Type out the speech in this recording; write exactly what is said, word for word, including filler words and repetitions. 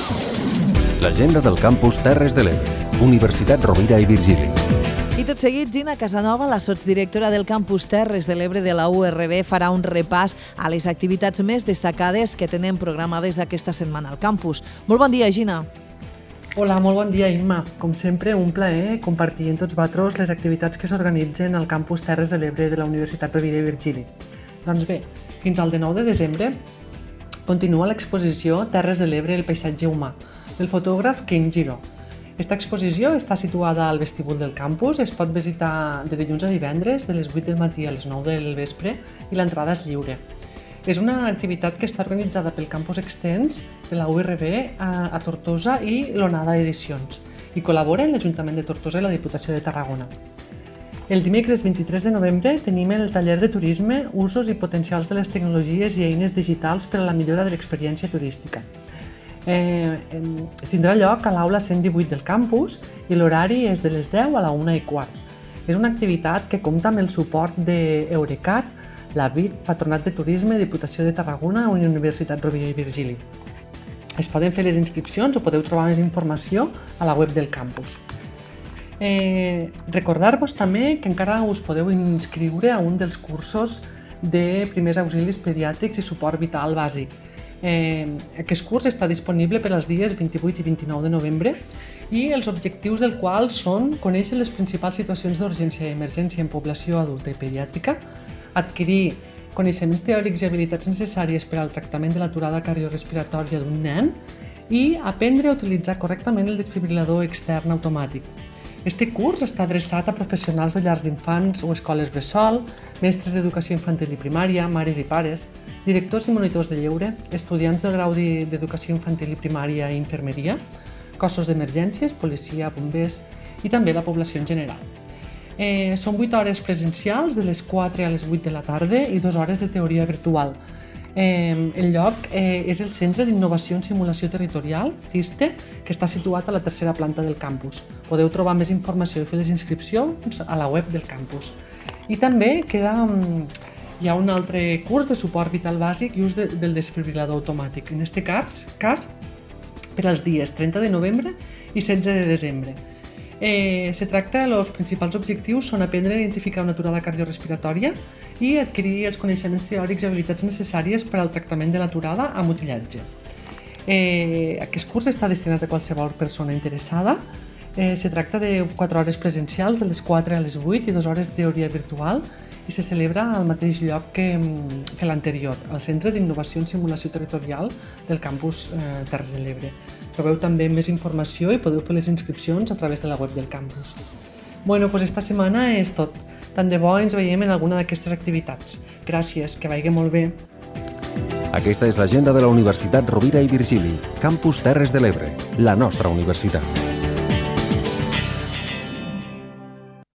L'agenda del campus Terres de l'Ebre, Universitat Rovira i Virgili. I tot seguit, Gina Casanova, la sotsdirectora del campus Terres de l'Ebre de la U R B, farà un repàs a les activitats més destacades que tenen programades aquesta setmana al campus. Molt bon dia, Gina. Hola, molt bon dia, Imma. Com sempre, un plaer compartir amb tots vosaltres les activitats que s'organitzen al campus Terres de l'Ebre de la Universitat Rovira i Virgili. Doncs bé, fins al dinou de desembre continua l'exposició Terres de l'Ebre, el paisatge humà, del fotògraf Ken Giró. Aquesta exposició està situada al vestíbul del campus, es pot visitar de dilluns a divendres, de les vuit del matí a les nou del vespre, i l'entrada és lliure. És una activitat que està organitzada pel campus extens de la U R B a, a Tortosa i l'Onada Edicions, i col·laboren l'Ajuntament de Tortosa i la Diputació de Tarragona. El dimecres vint-i-tres de novembre tenim el taller de turisme, usos i potencials de les tecnologies i eines digitals per a la millora de l'experiència turística. Eh, tindrà lloc a l'aula cent divuit del campus i l'horari és de les deu a la una i quart. És una activitat que compta amb el suport d'Eurecat, la V I T, Patronat de Turisme, Diputació de Tarragona i Universitat Rovira i Virgili. Es poden fer les inscripcions o podeu trobar més informació a la web del campus. Eh, Recordar-vos també que encara us podeu inscriure a un dels cursos de primers auxilis pediàtrics i suport vital bàsic. Eh, aquest curs està disponible per als dies vint-i-vuit i vint-i-nou de novembre i els objectius del qual són conèixer les principals situacions d'urgència i emergència en població adulta i pediàtrica, adquirir coneixements teòrics i habilitats necessàries per al tractament de l'aturada cardiorrespiratòria d'un nen i aprendre a utilitzar correctament el desfibril·lador extern automàtic. Este curs està adreçat a professionals de llars d'infants o escoles bressol, mestres d'educació infantil i primària, mares i pares, directors i monitors de lleure, estudiants del grau d'educació infantil i primària i infermeria, cossos d'emergències, policia, bombers i també la població en general. Eh, són vuit hores presencials, de les quatre a les vuit de la tarda i dues hores de teoria virtual. Eh, el lloc eh, és el Centre d'Innovació en Simulació Territorial, CISTE, que està situat a la tercera planta del campus. Podeu trobar més informació i fer les inscripcions a la web del campus. I també queda, hi ha un altre curs de suport vital bàsic i ús de, del desfibril·lador automàtic. En aquest cas, cas per als dies trenta de novembre i setze de desembre. Eh, se tracta, els principals objectius són aprendre a identificar una aturada cardiorrespiratòria i adquirir els coneixements teòrics i habilitats necessàries per al tractament de l'aturada amb utillatge. Eh, aquest curs està destinat a qualsevol persona interessada. Eh, se tracta de quatre hores presencials, de les quatre a les vuit i dues hores de teoria virtual i se celebra al mateix lloc que, que l'anterior, al Centre d'Innovació en Simulació Territorial del campus eh, Terres de l'Ebre. Trobeu també més informació i podeu fer les inscripcions a través de la web del campus. Bueno, doncs esta setmana és tot. Tant de bo ens veiem en alguna d'aquestes activitats. Gràcies, que vagi molt bé. Aquesta és l'agenda de la Universitat Rovira i Virgili, campus Terres de l'Ebre, la nostra universitat.